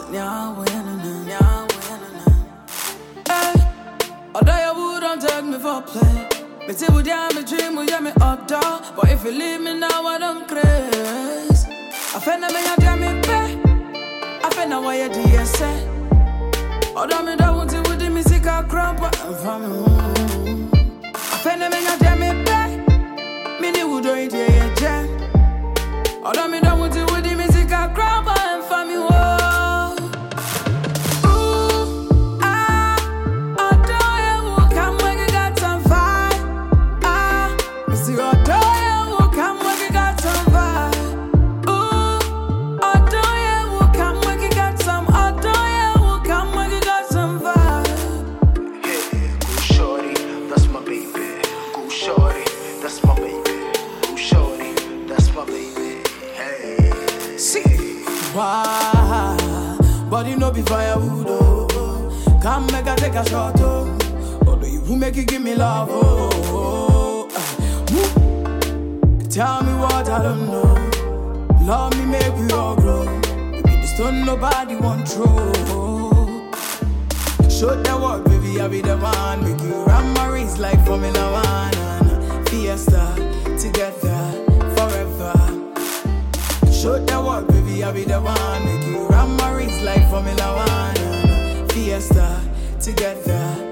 Although you wouldn't take me for play, me say would you me dream, would you me outdoor? But if you leave me now, I don't craze. I feel me you tell me pay. I feel now why you do you say? Although me don't want to with the music I crump and from me. I feel me you tell me pay. Me the wood do it yeah jam. Although me don't want to with the music I crump and from me. But you know be firewood, oh. Come make I take a shot, oh. Although you who make you give me love, oh. Tell me what I don't know. Love me, make we all grow. You be the stone nobody want throw. Show the world, baby, I be the one. Make you run my race like Formula 1. Fiesta, together, forever. Show the world, baby, I be the one. Make you run my race like Formula 1. Fiesta, together.